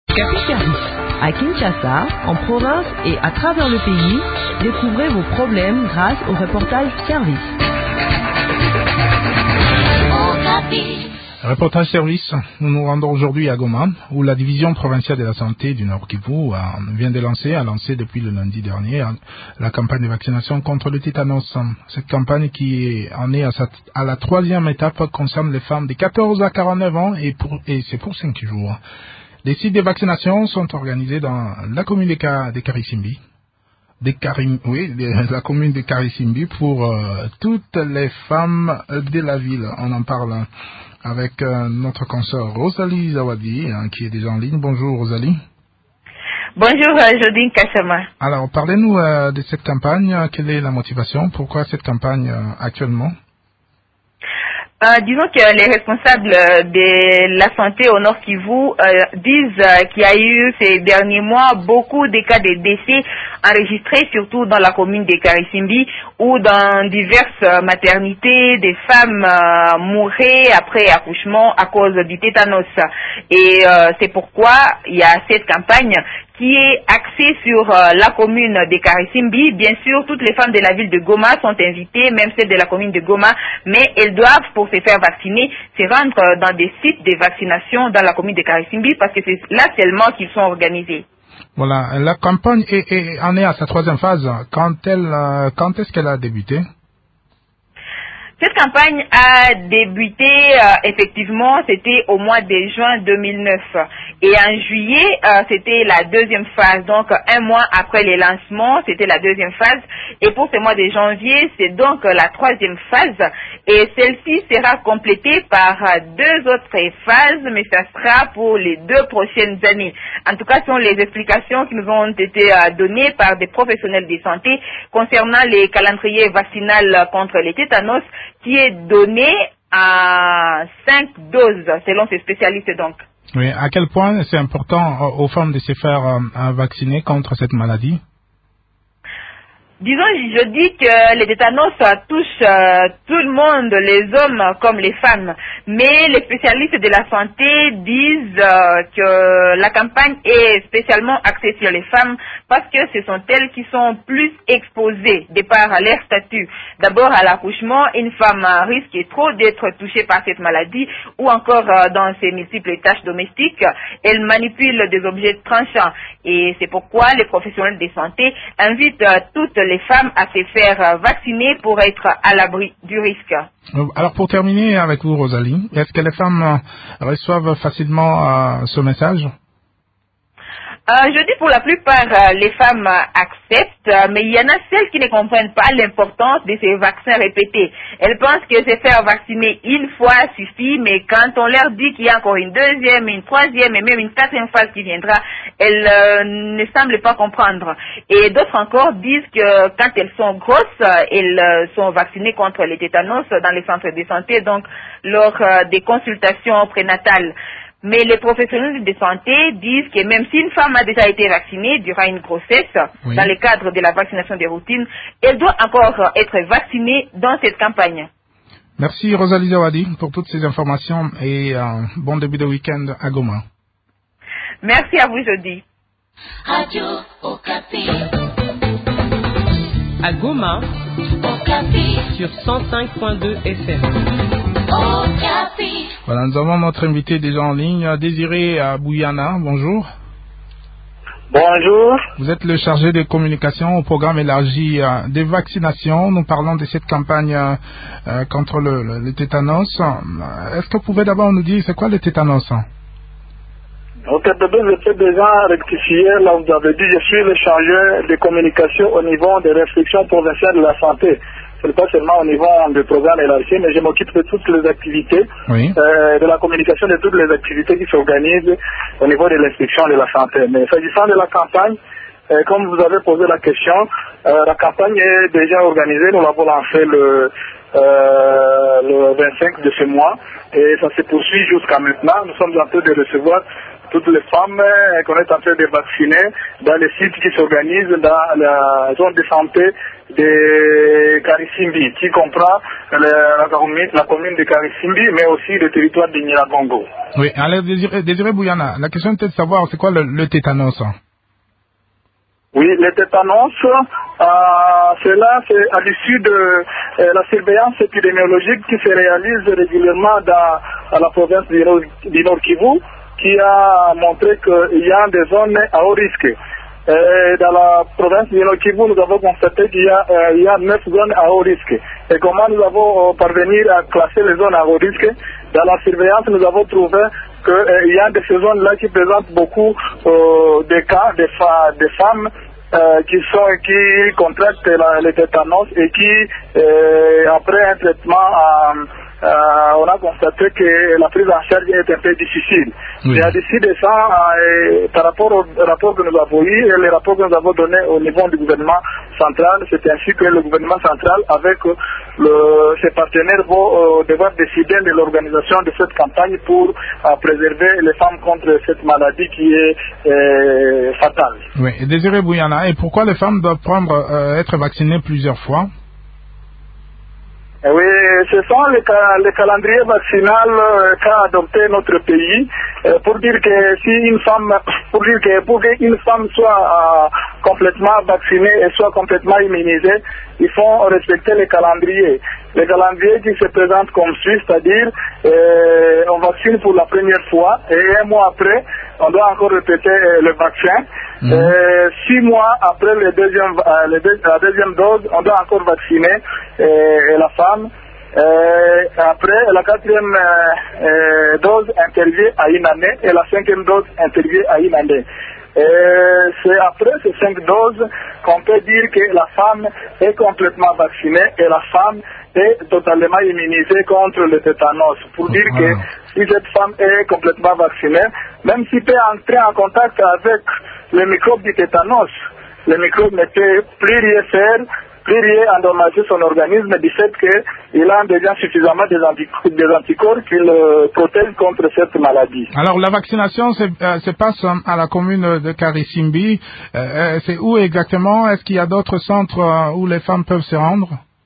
Capi Service. À Kinshasa, en province et à travers le pays, découvrez vos problèmes grâce au reportage service. Reportage service, nous nous rendons aujourd'hui à Goma, où la division provinciale de la santé du Nord Kivu a lancé depuis le lundi dernier la campagne de vaccination contre le tétanos. Cette campagne qui en est à la troisième étape concerne les femmes de 14 à 49 ans et c'est pour 5 jours. Les sites de vaccination sont organisés dans la commune de Karisimbi. La commune de Karisimbi pour toutes les femmes de la ville. On en parle avec notre consoeur Rosalie Zawadi, qui est déjà en ligne. Bonjour Rosalie. Bonjour Jodine Kassama. Alors, parlez-nous de cette campagne. Quelle est la motivation? Pourquoi cette campagne actuellement? Disons que les responsables de la santé au Nord Kivu disent qu'il y a eu ces derniers mois beaucoup de cas de décès enregistrés, surtout dans la commune de Karisimbi, où dans diverses maternités, des femmes mouraient après accouchement à cause du tétanos. Et c'est pourquoi il y a cette campagne qui est axée sur la commune de Karisimbi. Bien sûr, toutes les femmes de la ville de Goma sont invitées, même celles de la commune de Goma, mais elles doivent, pour se faire vacciner, se rendre dans des sites de vaccination dans la commune de Karisimbi, parce que c'est là seulement qu'ils sont organisés. Voilà, la campagne en est à sa troisième phase. Quand est-ce qu'elle a débuté? Cette campagne a débuté, effectivement, c'était au mois de juin 2009. Et en juillet, c'était la deuxième phase. Donc, un mois après les lancements, c'était la deuxième phase. Et pour ce mois de janvier, c'est donc la troisième phase. Et celle-ci sera complétée par 2 autres phases, mais ça sera pour les 2 prochaines années. En tout cas, ce sont les explications qui nous ont été données par des professionnels de santé concernant les calendriers vaccinal contre les tétanos, qui est donné à 5 doses, selon ces spécialistes donc. Oui, à quel point c'est important aux femmes de se faire vacciner contre cette maladie? Disons, je dis que les tétanos touchent tout le monde, les hommes comme les femmes. Mais les spécialistes de la santé disent que la campagne est spécialement axée sur les femmes parce que ce sont elles qui sont plus exposées de par leur statut. D'abord, à l'accouchement, une femme risque trop d'être touchée par cette maladie ou encore dans ses multiples tâches domestiques. Elle manipule des objets tranchants. Et c'est pourquoi les professionnels de santé invitent toutes les femmes à se faire vacciner pour être à l'abri du risque. Alors pour terminer avec vous Rosalie, est-ce que les femmes reçoivent facilement ce message? Je dis pour la plupart, les femmes acceptent, mais il y en a celles qui ne comprennent pas l'importance de ces vaccins répétés. Elles pensent que se faire vacciner une fois suffit, mais quand on leur dit qu'il y a encore une deuxième, une troisième et même une quatrième phase qui viendra, elles ne semblent pas comprendre. Et d'autres encore disent que quand elles sont grosses, elles sont vaccinées contre les tétanos dans les centres de santé, donc lors des consultations prénatales. Mais les professionnels de santé disent que même si une femme a déjà été vaccinée durant une grossesse, oui, dans le cadre de la vaccination des routines, elle doit encore être vaccinée dans cette campagne. Merci Rosalie Zawadi pour toutes ces informations et bon début de week-end à Goma. Merci à vous, Jody. Radio Okapi. À Goma, Okapi sur 105.2 FM. Okapi. Voilà, nous avons notre invité déjà en ligne, Désiré Bouyana. Bonjour. Bonjour. Vous êtes le chargé de communication au programme élargi des vaccinations. Nous parlons de cette campagne contre le tétanos. Est-ce que vous pouvez d'abord nous dire c'est quoi le tétanos? Ok, je peux déjà rectifier. Là, vous avez dit, je suis le chargé de communication au niveau des restrictions provinciales de la santé. Ce n'est pas seulement au niveau du programme élargi, mais je m'occupe de toutes les activités, oui, de la communication de toutes les activités qui s'organisent au niveau de l'instruction de la santé. Mais s'agissant de la campagne, comme vous avez posé la question, la campagne est déjà organisée. Nous l'avons lancée le 25 de ce mois et ça se poursuit jusqu'à maintenant. Nous sommes en train de recevoir toutes les femmes qu'on est en train de vacciner dans les sites qui s'organisent dans la zone de santé de Karisimbi, qui comprend la commune de Karisimbi, mais aussi le territoire de Nyiragongo. Oui, alors Désiré Bouyana, la question était de savoir c'est quoi le tétanos. Oui, le tétanos, cela c'est à l'issue de la surveillance épidémiologique qui se réalise régulièrement dans la province du Nord Kivu, qui a montré qu'il y a des zones à haut risque. Dans la province du Nord Kivu, nous avons constaté qu'il y a 9 zones à haut risque. Et comment nous avons parvenir à classer les zones à haut risque? Dans la surveillance, nous avons trouvé qu'il y a de ces zones-là qui présentent beaucoup de cas de femmes qui contractent le tétanos et qui, après un traitement, on a constaté que la prise en charge est un peu difficile. Oui. Et à l'issue de ça, par rapport au rapport que nous avons eu et les rapports que nous avons donnés au niveau du gouvernement central, c'est ainsi que le gouvernement central, avec ses partenaires, vont devoir décider de l'organisation de cette campagne pour préserver les femmes contre cette maladie qui est fatale. Oui, et Désiré Bouyana, et pourquoi les femmes doivent être vaccinées plusieurs fois? Oui, ce sont les calendriers vaccinal qu'a adopté notre pays pour dire que si une femme, pour qu'une femme soit complètement vaccinée et soit complètement immunisée, il faut respecter les calendriers. Les calendriers qui se présentent comme suit, c'est-à-dire on vaccine pour la première fois et un mois après, on doit encore répéter le vaccin. 6 mois après la deuxième dose, on doit encore vacciner la femme. Après, la 4e dose intervient à une année et la 5e dose intervient à une année. C'est après ces 5 doses qu'on peut dire que la femme est complètement vaccinée et la femme est totalement immunisée contre le tétanos. Pour dire que si cette femme est complètement vaccinée, même s'il peut entrer en contact avec le microbe du tétanos, le microbe ne peut plus rien faire, plus rien endommager son organisme du fait qu'il a déjà suffisamment des anticorps qui le protègent contre cette maladie. Alors la vaccination se passe à la commune de Karisimbi. C'est où exactement? Est-ce qu'il y a d'autres centres où les femmes peuvent se rendre?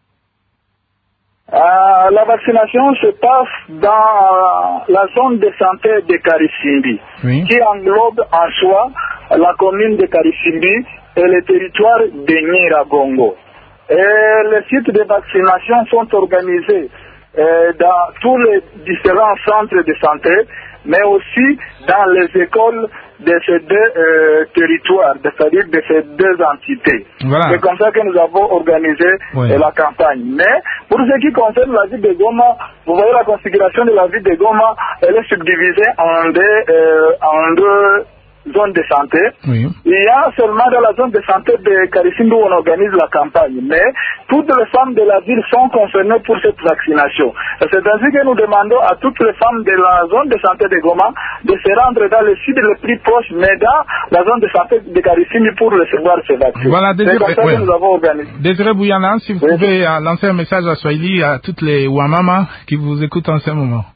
La vaccination se passe dans la zone de santé de Karisimbi, qui englobe en soi la commune de Karisimbi et le territoire de Nyiragongo. Et les sites de vaccination sont organisés dans tous les différents centres de santé, mais aussi dans les écoles de ces deux territoires, c'est-à-dire de ces deux entités. Voilà. C'est comme ça que nous avons organisé la campagne. Mais pour ce qui concerne la ville de Goma, vous voyez la configuration de la ville de Goma, elle est subdivisée en deux zones de santé. Il y a seulement dans la zone de santé de Karisimbi où on organise la campagne, mais toutes les femmes de la ville sont concernées pour cette vaccination. C'est ainsi que nous demandons à toutes les femmes de la zone de santé de Goma de se rendre dans le site le plus proche, mais dans la zone de santé de Karisimbi pour recevoir ces vaccins. Voilà, c'est comme ça que nous avons organisé. Désiré Bouyana, si vous pouvez lancer un message à Swahili à toutes les Wamama qui vous écoutent en ce moment.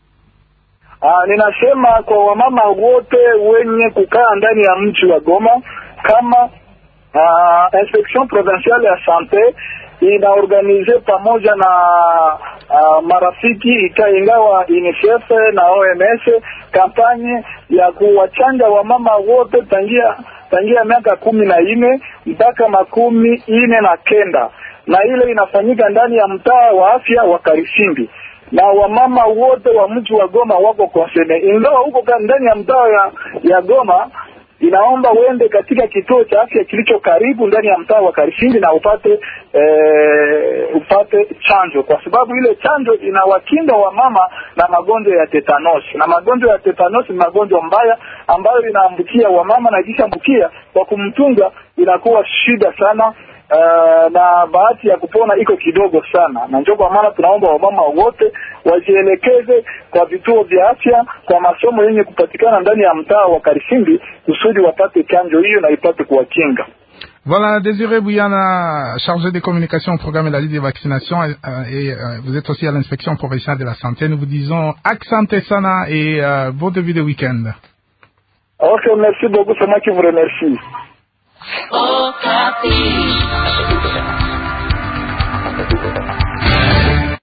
Ninasema kwa wamama wote wenye kukaa ndani ya mji wa Goma, kama inspection provinciale ya sante inaorganize pamoja na marafiki ingawa UNICEF na OMS kampanye ya kuwachanja wamama wote tangia miaka 14 mpaka 49, na ile inafanyika ndani ya mtaa wa afya wa Karisimbi. Na wamama wote wa mji wa Goma wako konsene. Ingawa huko ndani ya mtaa ya Goma, inaomba uende katika kituo cha afya kilicho karibu ndani ya mtaa wa Karisimbi na upate chanjo, kwa sababu ile chanjo inawakinga wamama na magonjwa ya tetanos. Na magonjwa ya tetanos ni magonjwa mbaya ambayo inaambukia wamama, na ikishambukia kwa kumtunga inakuwa shida sana. Na bahati ya kupona iko kidogo sana, na ndio kwa maana tunaomba wamama wote wajielekeze kwa vituo vya afya, kwa masomo yenye kupatikana ndani ya mtaa wa Karisimbi kusudi wapate chanjo hiyo na ipate kuwakinga. Voilà, Désiré Bouyana, chargé des communications au programme de la Ligue des vaccinations, et vous êtes aussi à l'inspection provinciale de la santé. Nous vous disons accent sana et bon début de week-end. Ok, merci beaucoup, c'est moi qui vous remercie. Okapi.